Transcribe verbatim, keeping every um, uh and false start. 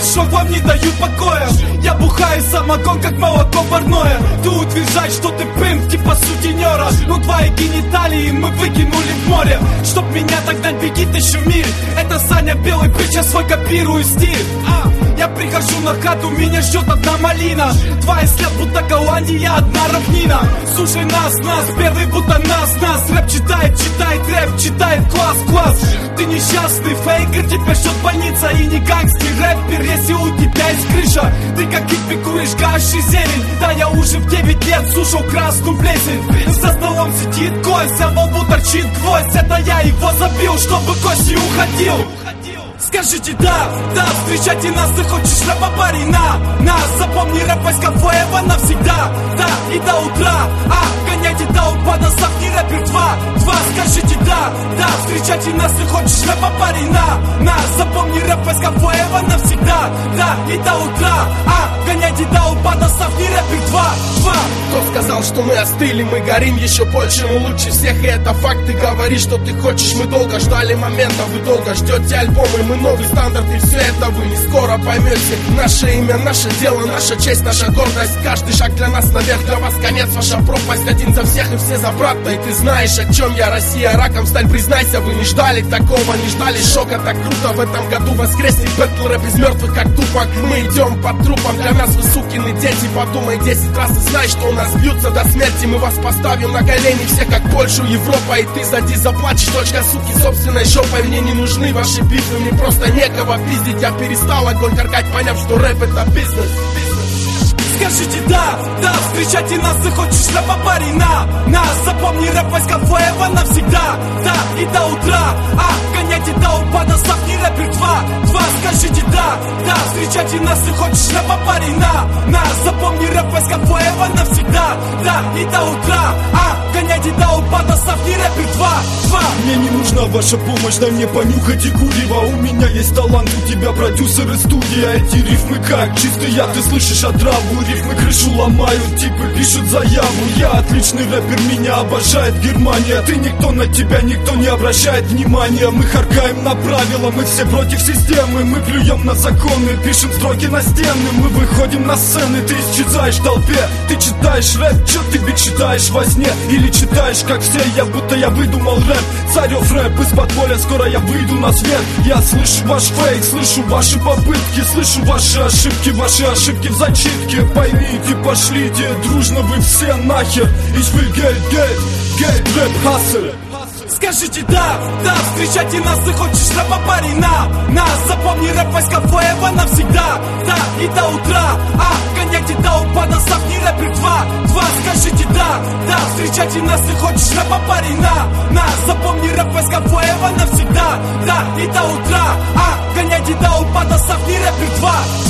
шок вам не дают покоя. Я бухаю самогон, как молоко парное. Ты утверждаешь, что ты пымп, типа сутенера. Ну твои гениталии мы выкинули в море. Чтоб меня догнать, беги ты еще в мире. Это Саня Белый, притч, я свой копирую стиль. а, Я прихожу на хату, меня ждет одна малина. Два след, будто Голландия, одна равнина. Слушай нас, нас, первый будто нас, нас. Рэп читает, читает рэп, читает класс, класс. Ты несчастный фейкер, тебя ждет больница. И не гангстер рэпер, если у тебя есть крыша. Ты как хиппи куришь гаши и зелень. Да я уже в девять лет слушал красную плесень. За столом сидит гость, а во лбу торчит гвоздь. Это я его забил, чтобы гость не уходил. Скажите да, да, встречайте нас, ты хочешь рэпа, парень, на, на. Запомни рэп Войсковоева навсегда, да, и до утра. А, гоняйте до упада, сапни рэпер два, два. Скажите да, да, встречайте нас, ты хочешь рэпа, парень, на, на. Запомни рэп Войсковоева навсегда, да, и до утра. А, гоняйте до упада, сапни рэпер два, два. Кто сказал, что мы остыли, мы горим еще больше, мы лучше всех, и это факт. Ты говоришь, что ты хочешь, мы долго ждали момента, вы долго ждете альбомы, мы новый стандарт, и все это вы не скоро поймете. Наше имя, наше дело, наша честь, наша гордость. Каждый шаг для нас наверх, для вас конец, ваша пропасть. Один за всех и все за брата. И ты знаешь, о чем я, Россия, раком сталь, признайся. Вы не ждали такого, не ждали шока. Так круто в этом году воскреснет бэтл рэп из мертвых, как тупак. Мы идем по трупам, для нас вы сукины дети. Подумай десять раз и знай, что у нас бьются до смерти. Мы вас поставим на колени, все как Польшу, Европа. И ты сзади заплачешь, дочка суки, собственной жопой. Мне не нужны ваши битвы, мне просто некого пиздить. Я перестал огонь каркать, поняв, что рэп это бизнес. Скажите да, да, встречайте нас, ты хочешь рэпа, парень, на, на. Запомни рэп Войсковоева навсегда, да, и до утра. А, гоняйте до упада, сапни рэпер два, два. Скажите да, да, встречайте нас, ты хочешь рэпа, парень, на, на. Запомни рэп Войсковоева навсегда, да, и до утра. А, гоняйте до упада, сапни рэпер два, два. Мне не нужна ваша помощь, дай мне понюхать и курево. У меня есть талант, у тебя продюсер и студия. Эти рифмы как чистый яд, ты слышишь отраву. Рифмы крышу ломают, типы пишут заяву. Я отличный рэпер, меня обожает Германия. Ты никто, на тебя никто не обращает внимания. Мы харкаем на правила, мы все против системы. Мы плюем на законы, пишем строки на стены. Мы выходим на сцены, ты исчезаешь в толпе. Ты читаешь рэп, чё ты ведь читаешь во сне? Или читаешь как все, я будто я выдумал рэп. Царев рэп из подполья, скоро я выйду на свет. Я слышу ваш фейк, слышу ваши попытки. Слышу ваши ошибки, ваши ошибки в зачитке. Поймите, пошлите, дружно вы все нахер. Ich will Geld, Geld, Geld, Rap, Hustle. Скажите да, да, встречайте нас, ты хочешь рэпа, парень, на, на. Запомни рэп Войсковоева навсегда, да, и до утра. А, гоняйте до упада, сапни рэпер два, два. Скажите да, да, встречайте нас, ты хочешь рэпа, парень, на, на. Запомни рэп Войсковоева навсегда, да, и до утра. А, гоняйте до упада, сапни рэпер два.